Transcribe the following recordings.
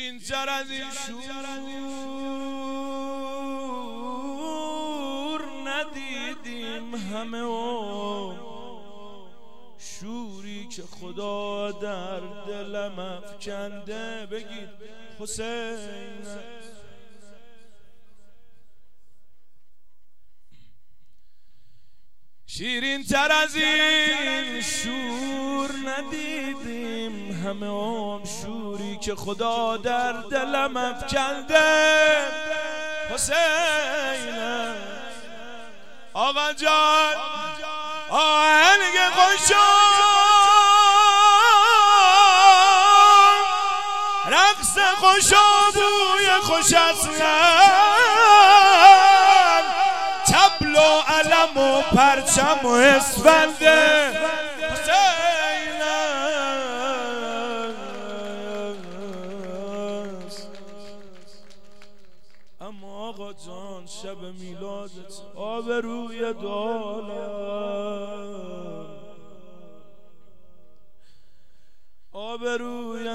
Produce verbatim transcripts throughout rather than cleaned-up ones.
شیرین تر از این شور ندیدیم همه و شوری که خدا در دلم افکنده. بگید حسین. شیرین تر از این شور ندیدیم همه عمر شوری که خدا در دلم افکنده. حسین آقا جان آهنگ خوشم رقص خوشم بوی خوش اصلم تبل و علم و پرچم و اسفنده. حسین اما آقا جان شب میلادت آبروی دالم آبروی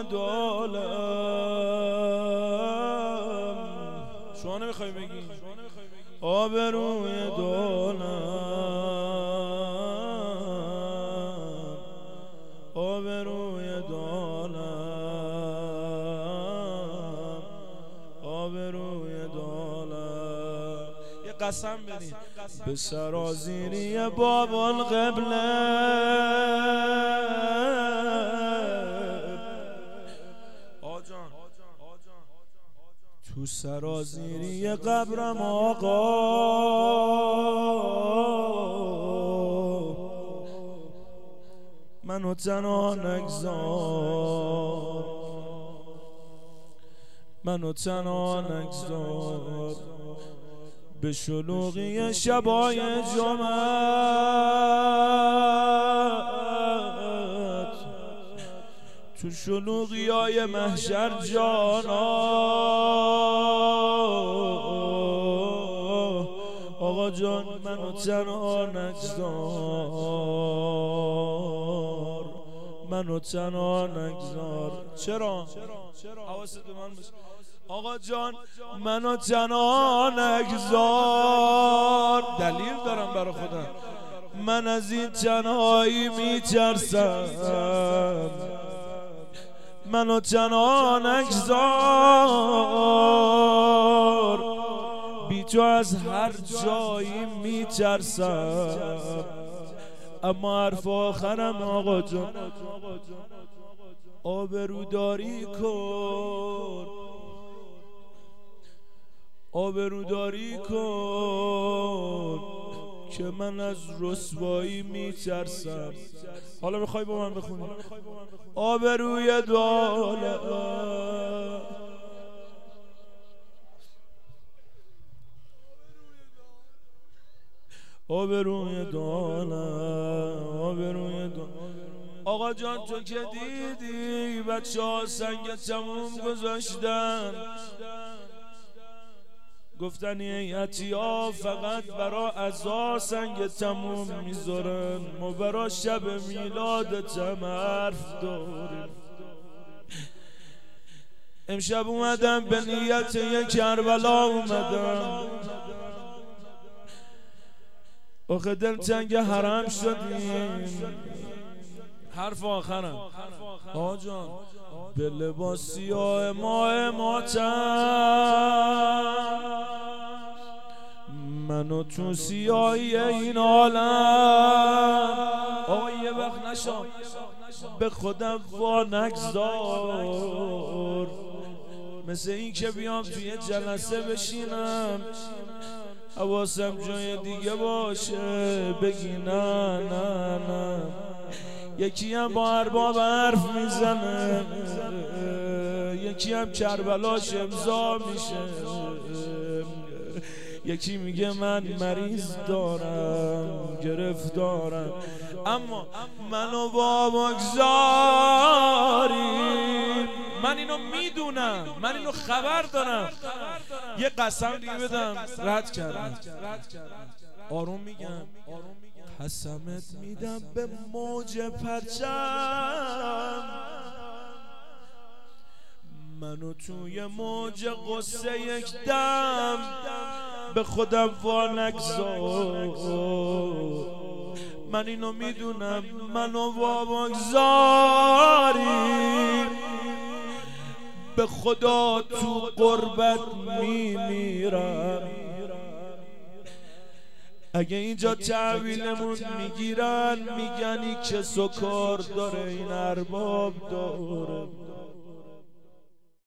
دالم شما نمیخوای بگی آبروی دالم آبروی دالم آبروی دالم. یه قسم بدین به سرازیری باب القبله تو سرازیری قبرم آقا منو تنها نگذار منو تنها نگذار به شلوغی شبای جمعت تو شلوغی های محشر جانا آقا جان منو تنها نگذار منو تنها نگذار. چرا؟ حواست به من باشه آقا جان منو تنها نگذار. دلیل دارم برای خودم من از این تنهایی میترسم منو تنها نگذار بی تو از هر جایی میترسم. اما حرف آخرم آقا جان آبروداری کن آبروداری کن که من از رسوایی میترسم. حالا میخوای با من بخونی آبروی دالم آبروی دالم آبروی دالم. آقا جان تو که دیدی بچه ها سنگ تموم گذاشتن گفتن ایتیا فقط برا عزا سنگ تموم میذارن ما برا شب میلادت هم حرف داریم. امشب اومدم به نیت یک کربلا اومدم آخه دل تنگ حرم شدیم. حرف آخرم آقا جان به لباس سیاه ماه ماتم منو تو سیاهی این عالم آقا یه وقت نشام به خودم وا نگذار مثل این که بیام توی جلسه بشینم حواسم جای دیگه باشه بگی نه نه نه. یکی هم با ارباب حرف میزنه یکی هم کربلاش امضا میشه یکی میگه من مریض دارم گرفتارم. اما منو با بگذاری من اینو میدونم من اینو خبر دارم. یه قسم دیگه بدم رد کردم آروم میگم قسمت میدم به موج پرچم منو توی موج قصه یک دم به خودم وانگذار. من اینو میدونم منو وامگذاری به خدا تو قربت میمیرم. اگه اینجا تحویلمون میگیرن میگن این کس و کار داره این ارباب داره.